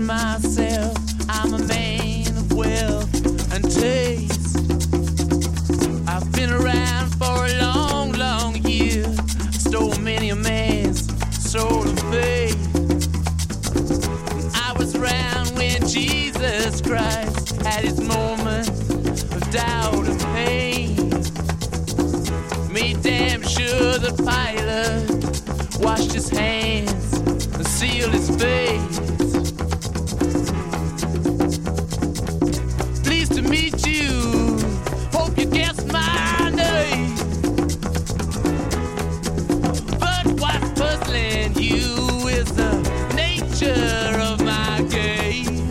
myself, I'm a man of wealth and taste. I've been around for a long, long year. Stole many a man's soul of faith. I was around when Jesus Christ had his moment of doubt and pain. Made damn sure the Pilate washed his hands and sealed his face. Pleased to meet you, hope you guessed my name. But what's puzzling you is the nature of my game.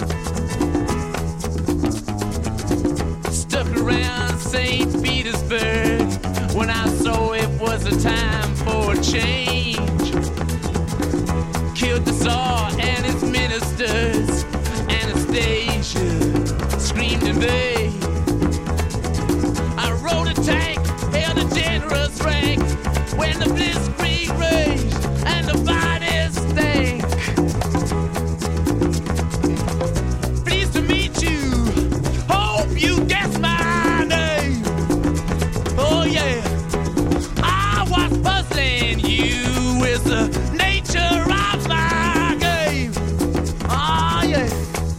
Stuck around St. Petersburg when I saw it was a time for a change. Killed the Tsar and his ministers. Anastasia screamed in vain. I rode a tank, held a generous rank when the blitzkrieg raged and the bodies stank. Pleased to meet you, hope you guessed my name. Oh yeah, I was puzzling you with the nature of my game. Oh yeah,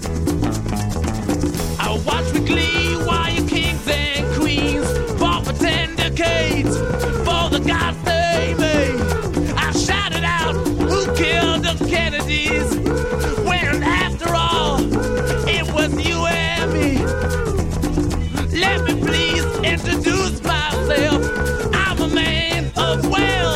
I watch with glee while your kings and queens fought for 10 decades for the gods they made. I shouted out, who killed the Kennedys? When after all, it was you and me. Let me please introduce myself. I'm a man of wealth